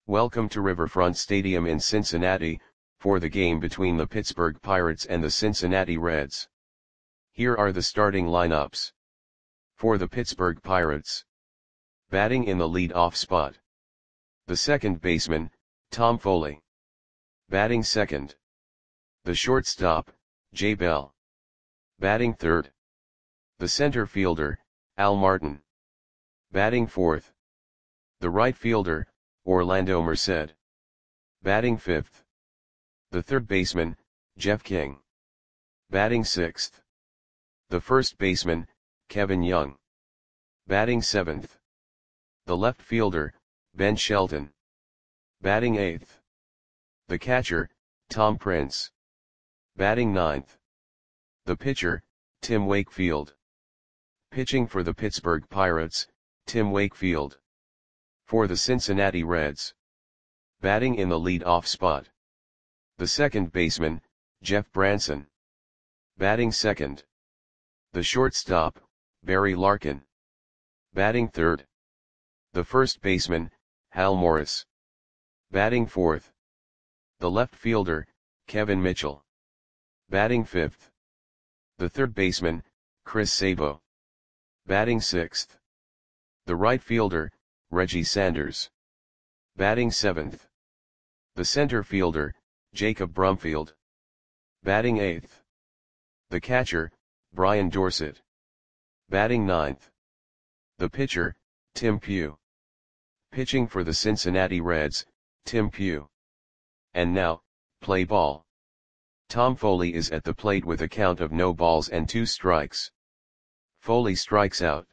Welcome to Riverfront Stadium in Cincinnati, for the game between the Pittsburgh Pirates and the Cincinnati Reds. Here are the starting lineups. For the Pittsburgh Pirates. Batting in the lead-off spot. The second baseman, Tom Foley. Batting second. The shortstop, Jay Bell. Batting third. The center fielder, Al Martin. Batting fourth. The right fielder, Orlando Merced. Batting fifth. The third baseman, Jeff King. Batting sixth. The first baseman, Kevin Young. Batting seventh. The left fielder, Ben Shelton. Batting eighth. The catcher, Tom Prince. Batting ninth. The pitcher, Tim Wakefield. Pitching for the Pittsburgh Pirates, Tim Wakefield. For the Cincinnati Reds. Batting in the lead-off spot. The second baseman, Jeff Branson. Batting second. The shortstop, Barry Larkin. Batting third. The first baseman, Hal Morris. Batting fourth. The left fielder, Kevin Mitchell. Batting fifth. The third baseman, Chris Sabo. Batting sixth. The right fielder, Reggie Sanders. Batting seventh. The center fielder, Jacob Brumfield. Batting eighth. The catcher, Brian Dorsett. Batting ninth. The pitcher, Tim Pugh. Pitching for the Cincinnati Reds, Tim Pugh. And now, play ball. Tom Foley is at the plate with a count of no balls and 2 strikes. Foley strikes out.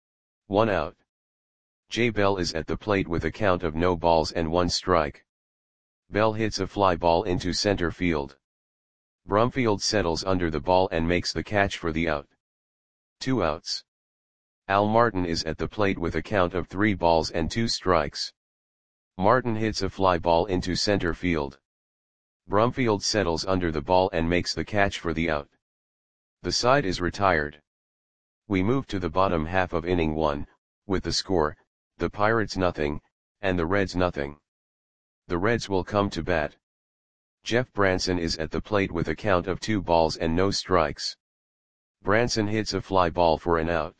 1 out. Jay Bell is at the plate with a count of no balls and 1 strike. Bell hits a fly ball into center field. Brumfield settles under the ball and makes the catch for the out. 2 outs. Al Martin is at the plate with a count of 3 balls and 2 strikes. Martin hits a fly ball into center field. Brumfield settles under the ball and makes the catch for the out. The side is retired. We move to the bottom half of inning 1, with the score, the Pirates nothing, and the Reds nothing. The Reds will come to bat. Jeff Branson is at the plate with a count of 2 balls and no strikes. Branson hits a fly ball for an out.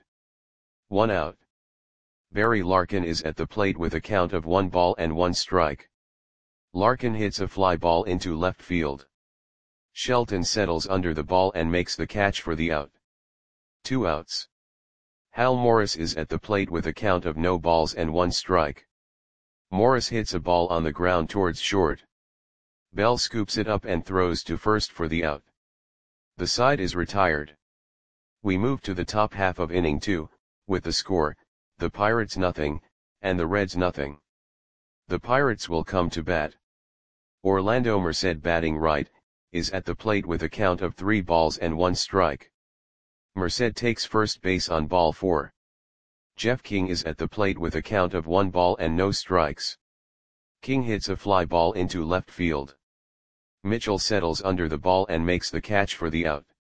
1 out. Barry Larkin is at the plate with a count of 1 ball and 1 strike. Larkin hits a fly ball into left field. Shelton settles under the ball and makes the catch for the out. 2 outs. Hal Morris is at the plate with a count of no balls and 1 strike. Morris hits a ball on the ground towards short. Bell scoops it up and throws to first for the out. The side is retired. We move to the top half of inning 2, with the score, the Pirates nothing, and the Reds nothing. The Pirates will come to bat. Orlando Merced, batting right, is at the plate with a count of 3 balls and 1 strike. Merced takes first base on ball 4. Jeff King is at the plate with a count of 1 ball and no strikes. King hits a fly ball into left field. Mitchell settles under the ball and makes the catch for the out.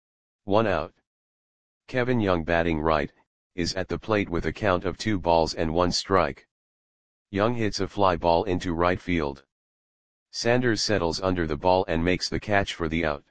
1 out. Kevin Young, batting right, is at the plate with a count of 2 balls and 1 strike. Young hits a fly ball into right field. Sanders settles under the ball and makes the catch for the out.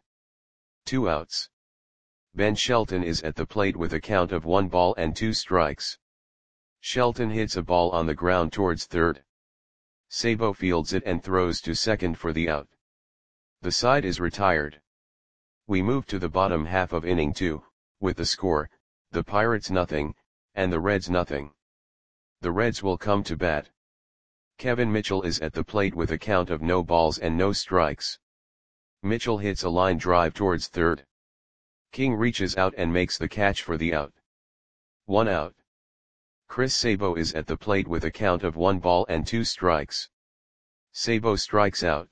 2 outs. Ben Shelton is at the plate with a count of 1 ball and 2 strikes. Shelton hits a ball on the ground towards third. Sabo fields it and throws to second for the out. The side is retired. We move to the bottom half of inning 2, with the score, the Pirates nothing, and the Reds nothing. The Reds will come to bat. Kevin Mitchell is at the plate with a count of no balls and no strikes. Mitchell hits a line drive towards third. King reaches out and makes the catch for the out. 1 out. Chris Sabo is at the plate with a count of 1 ball and 2 strikes. Sabo strikes out.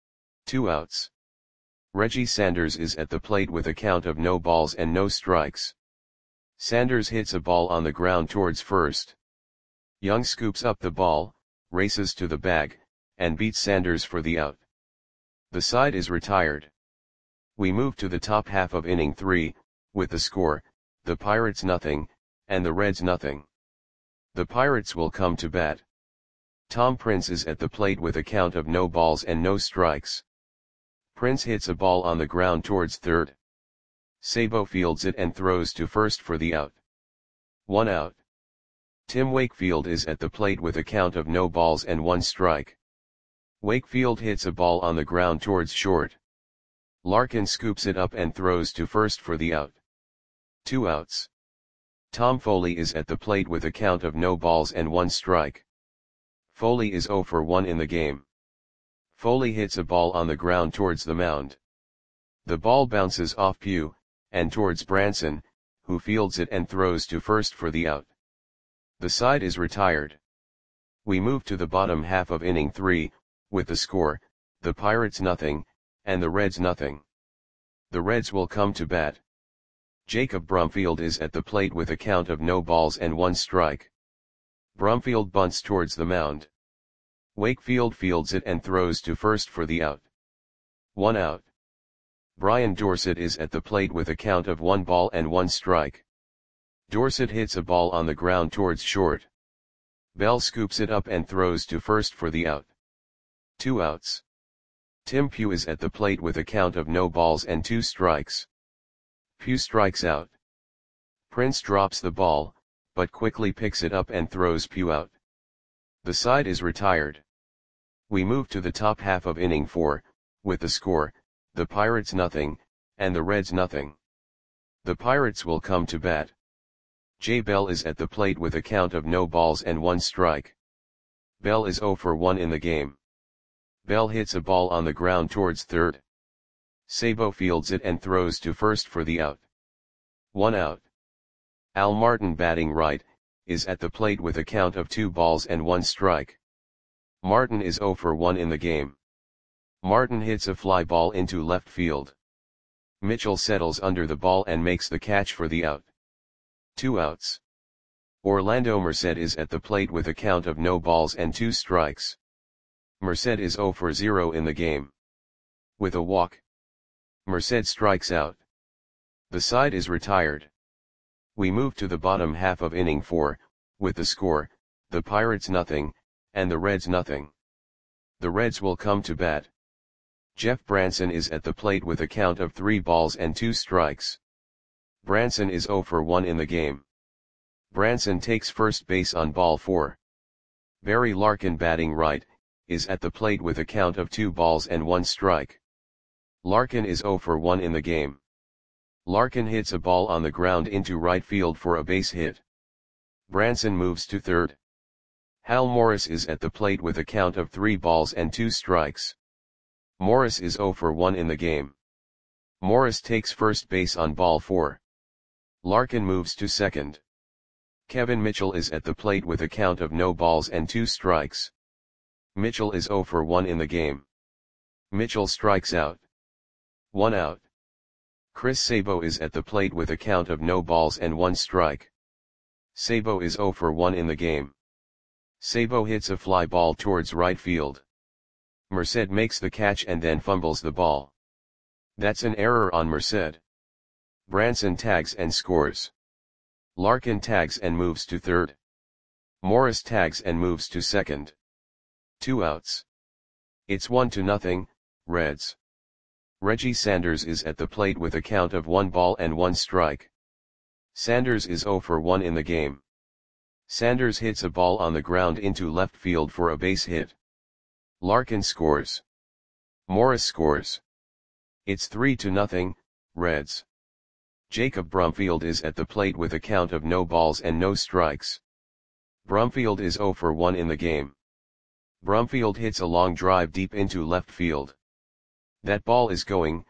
2 outs. Reggie Sanders is at the plate with a count of no balls and no strikes. Sanders hits a ball on the ground towards first. Young scoops up the ball, races to the bag, and beats Sanders for the out. The side is retired. We move to the top half of inning 3, with the score, the Pirates nothing, and the Reds nothing. The Pirates will come to bat. Tom Prince is at the plate with a count of no balls and no strikes. Prince hits a ball on the ground towards third. Sabo fields it and throws to first for the out. 1 out. Tim Wakefield is at the plate with a count of no balls and 1 strike. Wakefield hits a ball on the ground towards short. Larkin scoops it up and throws to first for the out. 2 outs. Tom Foley is at the plate with a count of no balls and 1 strike. Foley is 0 for 1 in the game. Foley hits a ball on the ground towards the mound. The ball bounces off Pugh, and towards Branson, who fields it and throws to first for the out. The side is retired. We move to the bottom half of inning 3, with the score, the Pirates nothing, and the Reds nothing. The Reds will come to bat. Jacob Brumfield is at the plate with a count of no balls and 1 strike. Brumfield bunts towards the mound. Wakefield fields it and throws to first for the out. 1 out. Brian Dorsett is at the plate with a count of 1 ball and 1 strike. Dorsett hits a ball on the ground towards short. Bell scoops it up and throws to first for the out. 2 outs. Tim Pugh is at the plate with a count of no balls and 2 strikes. Pugh strikes out. Prince drops the ball, but quickly picks it up and throws Pugh out. The side is retired. We move to the top half of inning 4, with the score, the Pirates nothing, and the Reds nothing. The Pirates will come to bat. Jay Bell is at the plate with a count of no balls and 1 strike. Bell is 0 for 1 in the game. Bell hits a ball on the ground towards third. Sabo fields it and throws to first for the out. 1 out. Al Martin, batting right, is at the plate with a count of 2 balls and 1 strike. Martin is 0 for 1 in the game. Martin hits a fly ball into left field. Mitchell settles under the ball and makes the catch for the out. 2 outs. Orlando Merced is at the plate with a count of no balls and 2 strikes. Merced is 0 for 0 in the game. With a walk, Merced strikes out. The side is retired. We move to the bottom half of inning 4, with the score, the Pirates nothing, and the Reds nothing. The Reds will come to bat. Jeff Branson is at the plate with a count of 3 balls and 2 strikes. Branson is 0 for 1 in the game. Branson takes first base on ball 4. Barry Larkin, batting right, is at the plate with a count of 2 balls and 1 strike. Larkin is 0 for 1 in the game. Larkin hits a ball on the ground into right field for a base hit. Branson moves to third. Hal Morris is at the plate with a count of 3 balls and 2 strikes. Morris is 0 for 1 in the game. Morris takes first base on ball 4. Larkin moves to second. Kevin Mitchell is at the plate with a count of no balls and 2 strikes. Mitchell is 0 for 1 in the game. Mitchell strikes out. 1 out. Chris Sabo is at the plate with a count of no balls and 1 strike. Sabo is 0 for 1 in the game. Sabo hits a fly ball towards right field. Merced makes the catch and then fumbles the ball. That's an error on Merced. Branson tags and scores. Larkin tags and moves to third. Morris tags and moves to second. 2 outs. It's 1-0, Reds. Reggie Sanders is at the plate with a count of 1 ball and 1 strike. Sanders is 0 for 1 in the game. Sanders hits a ball on the ground into left field for a base hit. Larkin scores. Morris scores. It's 3-0, Reds. Jacob Brumfield is at the plate with a count of no balls and no strikes. Brumfield is 0 for 1 in the game. Brumfield hits a long drive deep into left field. That ball is gone.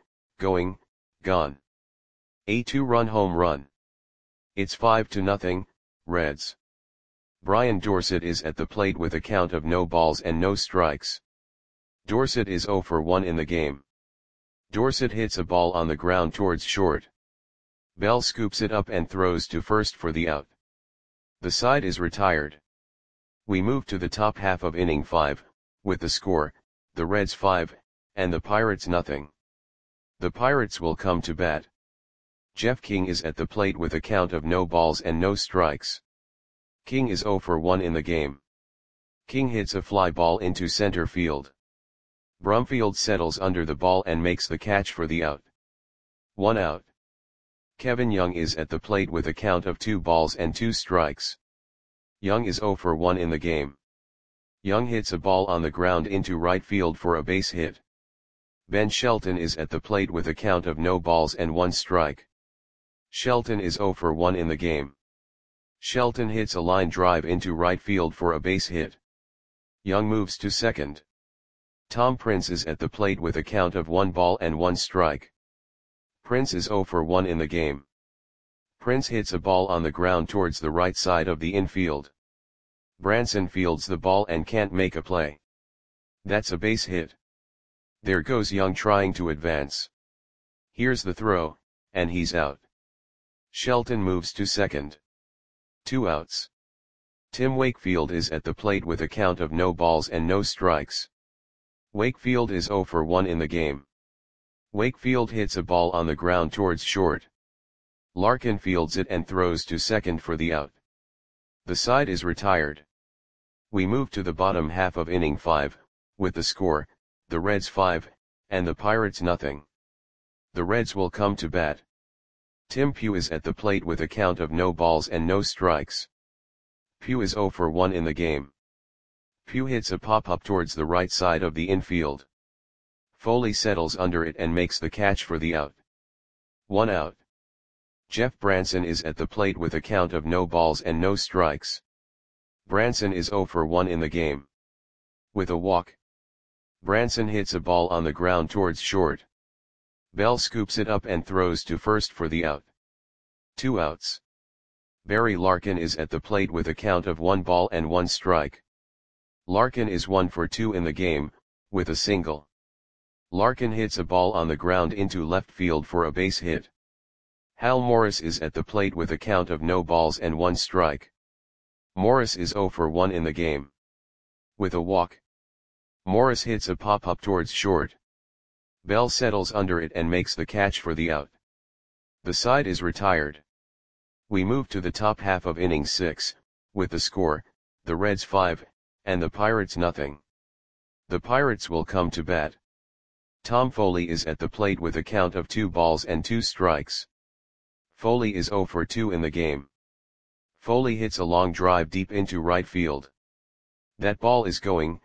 A 2-run home run. It's 5-0, Reds. Brian Dorsett is at the plate with a count of no balls and no strikes. Dorsett is 0 for 1 in the game. Dorsett hits a ball on the ground towards short. Bell scoops it up and throws to first for the out. The side is retired. We move to the top half of inning 5, with the score, the Reds 5, and the Pirates nothing. The Pirates will come to bat. Jeff King is at the plate with a count of no balls and no strikes. King is 0 for 1 in the game. King hits a fly ball into center field. Brumfield settles under the ball and makes the catch for the out. 1 out. Kevin Young is at the plate with a count of 2 balls and 2 strikes. Young is 0 for 1 in the game. Young hits a ball on the ground into right field for a base hit. Ben Shelton is at the plate with a count of no balls and 1 strike. Shelton is 0 for 1 in the game. Shelton hits a line drive into right field for a base hit. Young moves to second. Tom Prince is at the plate with a count of 1 ball and 1 strike. Prince is 0 for 1 in the game. Prince hits a ball on the ground towards the right side of the infield. Branson fields the ball and can't make a play. That's a base hit. There goes Young trying to advance. Here's the throw, and he's out. Shelton moves to second. 2 outs. Tim Wakefield is at the plate with a count of no balls and no strikes. Wakefield is 0 for 1 in the game. Wakefield hits a ball on the ground towards short. Larkin fields it and throws to second for the out. The side is retired. We move to the bottom half of inning 5, with the score, the Reds 5, and the Pirates nothing. The Reds will come to bat. Tim Pugh is at the plate with a count of no balls and no strikes. Pugh is 0 for 1 in the game. Pugh hits a pop-up towards the right side of the infield. Foley settles under it and makes the catch for the out. 1 out. Jeff Branson is at the plate with a count of no balls and no strikes. Branson is 0 for 1 in the game. With a walk. Branson hits a ball on the ground towards short. Bell scoops it up and throws to first for the out. 2 outs. Barry Larkin is at the plate with a count of 1 ball and 1 strike. Larkin is 1 for 2 in the game, with a single. Larkin hits a ball on the ground into left field for a base hit. Hal Morris is at the plate with a count of no balls and 1 strike. Morris is 0 for 1 in the game. With a walk. Morris hits a pop-up towards short. Bell settles under it and makes the catch for the out. The side is retired. We move to the top half of inning 6, with the score, the Reds 5, and the Pirates nothing. The Pirates will come to bat. Tom Foley is at the plate with a count of 2 balls and 2 strikes. Foley is 0 for 2 in the game. Foley hits a long drive deep into right field. That ball is gone.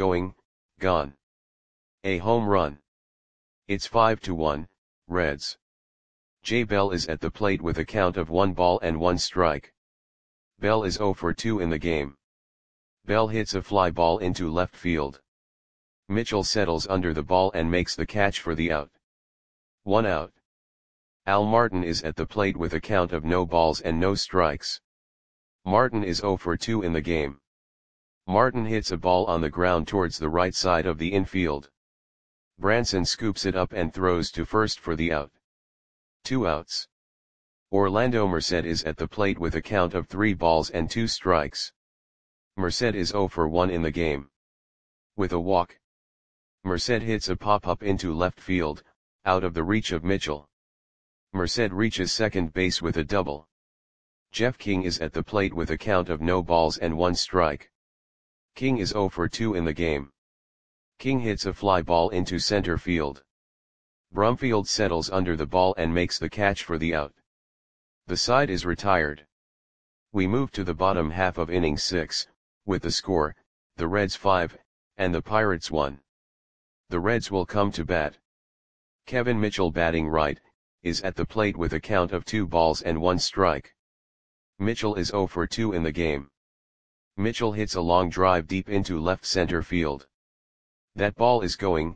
A home run. It's 5-1, Reds. Jay Bell is at the plate with a count of 1 ball and 1 strike. Bell is 0 for 2 in the game. Bell hits a fly ball into left field. Mitchell settles under the ball and makes the catch for the out. 1 out. Al Martin is at the plate with a count of no balls and no strikes. Martin is 0 for 2 in the game. Martin hits a ball on the ground towards the right side of the infield. Branson scoops it up and throws to first for the out. 2 outs. Orlando Merced is at the plate with a count of 3 balls and 2 strikes. Merced is 0 for 1 in the game. With a walk. Merced hits a pop-up into left field, out of the reach of Mitchell. Merced reaches second base with a double. Jeff King is at the plate with a count of no balls and 1 strike. King is 0 for 2 in the game. King hits a fly ball into center field. Brumfield settles under the ball and makes the catch for the out. The side is retired. We move to the bottom half of inning 6, with the score, the Reds 5, and the Pirates 1. The Reds will come to bat. Kevin Mitchell, batting right, is at the plate with a count of 2 balls and 1 strike. Mitchell is 0 for 2 in the game. Mitchell hits a long drive deep into left center field. That ball is gone.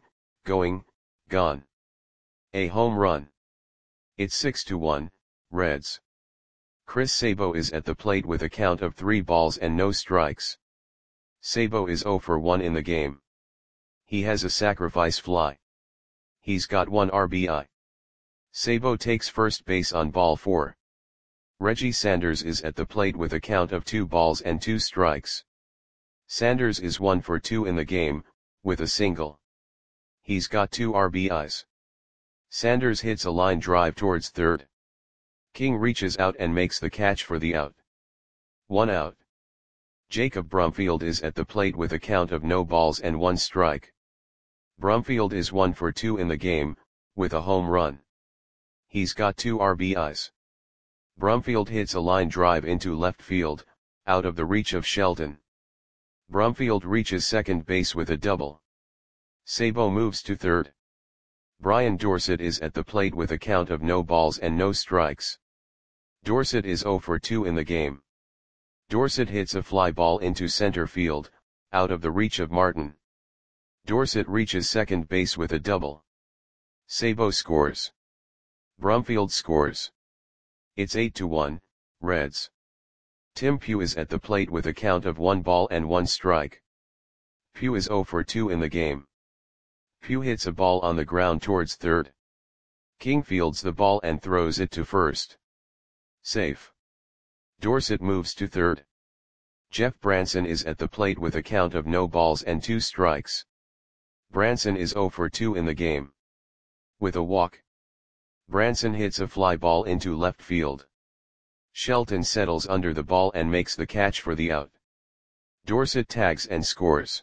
A home run. It's 6-1, Reds. Chris Sabo is at the plate with a count of 3 balls and no strikes. Sabo is 0 for 1 in the game. He has a sacrifice fly. He's got 1 RBI. Sabo takes first base on ball 4. Reggie Sanders is at the plate with a count of 2 balls and 2 strikes. Sanders is 1 for 2 in the game, with a single. He's got 2 RBIs. Sanders hits a line drive towards third. King reaches out and makes the catch for the out. 1 out. Jacob Brumfield is at the plate with a count of no balls and 1 strike. Brumfield is 1 for 2 in the game, with a home run. He's got 2 RBIs. Brumfield hits a line drive into left field, out of the reach of Shelton. Brumfield reaches second base with a double. Sabo moves to third. Brian Dorsett is at the plate with a count of no balls and no strikes. Dorsett is 0 for 2 in the game. Dorsett hits a fly ball into center field, out of the reach of Martin. Dorsett reaches second base with a double. Sabo scores. Brumfield scores. It's 8-1, Reds. Tim Pugh is at the plate with a count of 1 ball and 1 strike. Pugh is 0 for 2 in the game. Pugh hits a ball on the ground towards third. King fields the ball and throws it to first. Safe. Dorsett moves to third. Jeff Branson is at the plate with a count of no balls and 2 strikes. Branson is 0 for 2 in the game. With a walk, Branson hits a fly ball into left field. Shelton settles under the ball and makes the catch for the out. Dorsett tags and scores.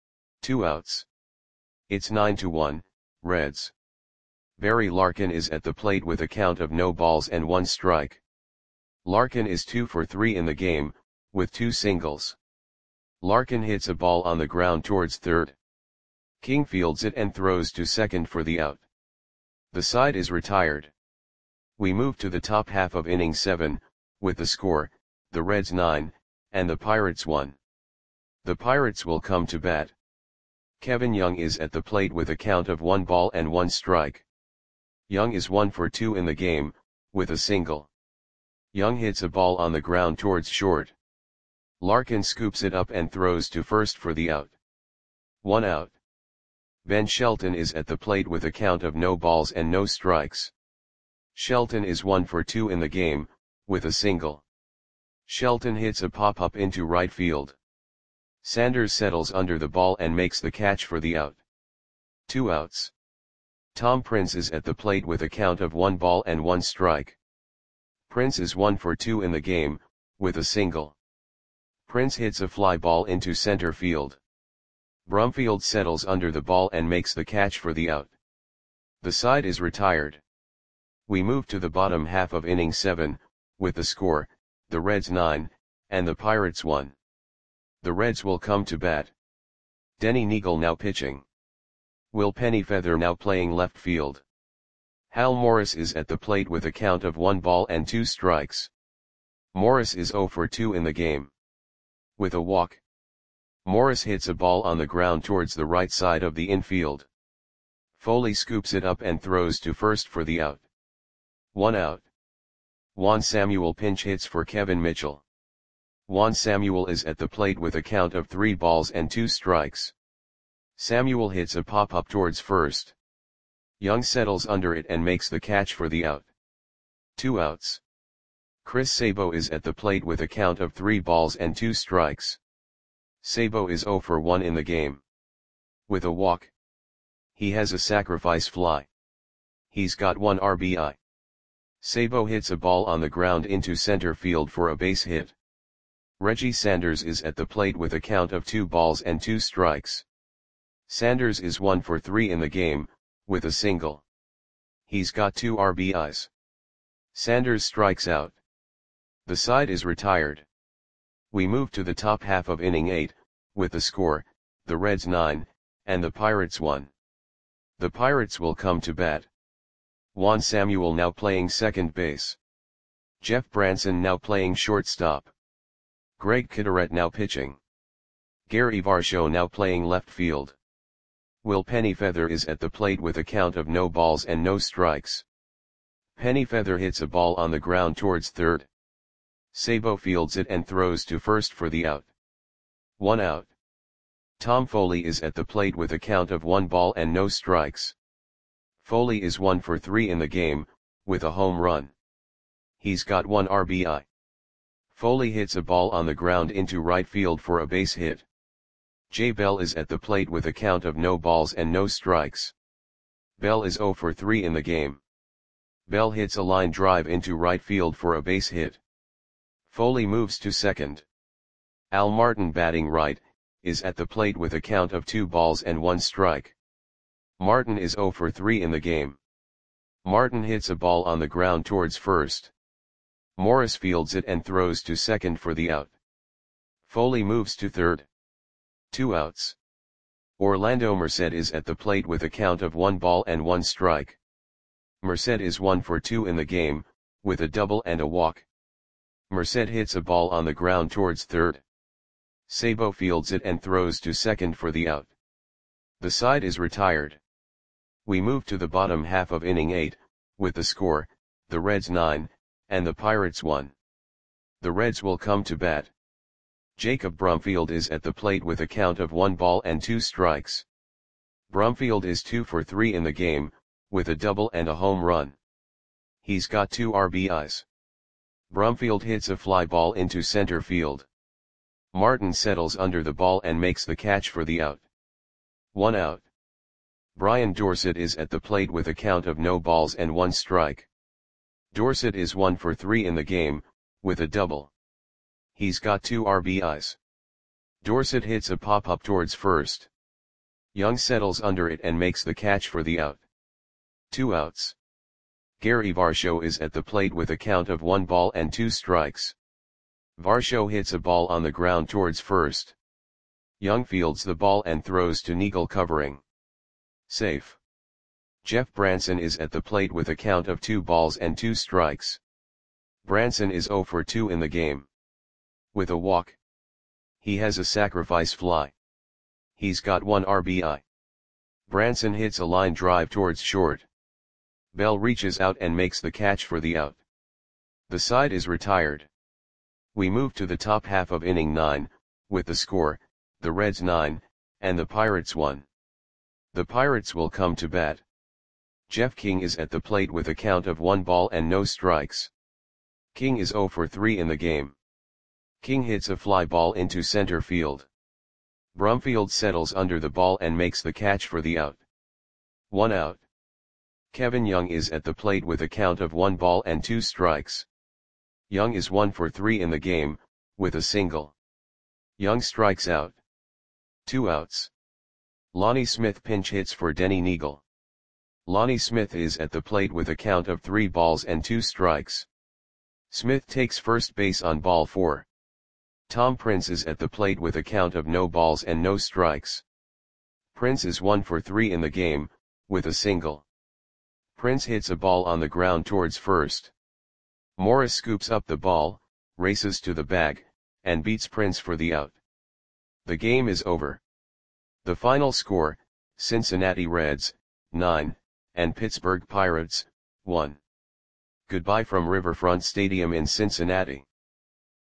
2 outs. It's 9-1, Reds. Barry Larkin is at the plate with a count of no balls and 1 strike. Larkin is 2 for 3 in the game, with 2 singles. Larkin hits a ball on the ground towards third. King fields it and throws to second for the out. The side is retired. We move to the top half of inning 7, with the score, the Reds 9, and the Pirates 1. The Pirates will come to bat. Kevin Young is at the plate with a count of 1 ball and 1 strike. Young is 1 for 2 in the game, with a single. Young hits a ball on the ground towards short. Larkin scoops it up and throws to first for the out. 1 out. Ben Shelton is at the plate with a count of no balls and no strikes. Shelton is 1 for 2 in the game, with a single. Shelton hits a pop-up into right field. Sanders settles under the ball and makes the catch for the out. 2 outs. Tom Prince is at the plate with a count of 1 ball and 1 strike. Prince is 1 for 2 in the game, with a single. Prince hits a fly ball into center field. Brumfield settles under the ball and makes the catch for the out. The side is retired. We move to the bottom half of inning 7, with the score, the Reds 9, and the Pirates 1. The Reds will come to bat. Denny Neagle now pitching. Will Pennyfeather now playing left field. Hal Morris is at the plate with a count of 1 ball and 2 strikes. Morris is 0 for 2 in the game. With a walk, Morris hits a ball on the ground towards the right side of the infield. Foley scoops it up and throws to first for the out. 1 out. Juan Samuel pinch hits for Kevin Mitchell. Juan Samuel is at the plate with a count of 3 balls and 2 strikes. Samuel hits a pop-up towards first. Young settles under it and makes the catch for the out. 2 outs. Chris Sabo is at the plate with a count of 3 balls and 2 strikes. Sabo is 0 for 1 in the game. With a walk, he has a sacrifice fly. He's got 1 RBI. Sabo hits a ball on the ground into center field for a base hit. Reggie Sanders is at the plate with a count of 2 balls and 2 strikes. Sanders is 1 for 3 in the game, with a single. He's got 2 RBIs. Sanders strikes out. The side is retired. We move to the top half of inning 8, with the score, the Reds 9, and the Pirates 1. The Pirates will come to bat. Juan Samuel now playing second base. Jeff Branson now playing shortstop. Greg Kitteret now pitching. Gary Varsho now playing left field. Will Pennyfeather is at the plate with a count of no balls and no strikes. Pennyfeather hits a ball on the ground towards third. Sabo fields it and throws to first for the out. 1 out. Tom Foley is at the plate with a count of 1 ball and no strikes. Foley is 1 for 3 in the game, with a home run. He's got 1 RBI. Foley hits a ball on the ground into right field for a base hit. Jay Bell is at the plate with a count of no balls and no strikes. Bell is 0 for 3 in the game. Bell hits a line drive into right field for a base hit. Foley moves to second. Al Martin batting right, is at the plate with a count of 2 balls and 1 strike. Martin is 0 for 3 in the game. Martin hits a ball on the ground towards first. Morris fields it and throws to second for the out. Foley moves to third. 2 outs. Orlando Merced is at the plate with a count of 1 ball and 1 strike. Merced is 1 for 2 in the game, with a double and a walk. Merced hits a ball on the ground towards third. Sabo fields it and throws to second for the out. The side is retired. We move to the bottom half of inning 8, with the score, the Reds 9, and the Pirates 1. The Reds will come to bat. Jacob Brumfield is at the plate with a count of 1 ball and 2 strikes. Brumfield is 2 for 3 in the game, with a double and a home run. He's got 2 RBIs. Brumfield hits a fly ball into center field. Martin settles under the ball and makes the catch for the out. 1 out. Brian Dorsett is at the plate with a count of no balls and 1 strike. Dorsett is 1 for 3 in the game, with a double. He's got 2 RBIs. Dorsett hits a pop-up towards first. Young settles under it and makes the catch for the out. 2 outs. Gary Varsho is at the plate with a count of 1 ball and 2 strikes. Varsho hits a ball on the ground towards first. Young fields the ball and throws to Neagle covering. Safe. Jeff Branson is at the plate with a count of 2 balls and 2 strikes. Branson is 0 for 2 in the game. With a walk. He has a sacrifice fly. He's got 1 RBI. Branson hits a line drive towards short. Bell reaches out and makes the catch for the out. The side is retired. We move to the top half of inning 9, with the score, the Reds 9, and the Pirates 1. The Pirates will come to bat. Jeff King is at the plate with a count of 1 ball and no strikes. King is 0 for 3 in the game. King hits a fly ball into center field. Brumfield settles under the ball and makes the catch for the out. 1 out. Kevin Young is at the plate with a count of 1 ball and 2 strikes. Young is 1 for 3 in the game, with a single. Young strikes out. 2 outs. Lonnie Smith pinch hits for Denny Neagle. Lonnie Smith is at the plate with a count of 3 balls and 2 strikes. Smith takes first base on ball 4. Tom Prince is at the plate with a count of no balls and no strikes. Prince is 1 for 3 in the game, with a single. Prince hits a ball on the ground towards first. Morris scoops up the ball, races to the bag, and beats Prince for the out. The game is over. The final score, Cincinnati Reds, 9, and Pittsburgh Pirates, 1. Goodbye from Riverfront Stadium in Cincinnati.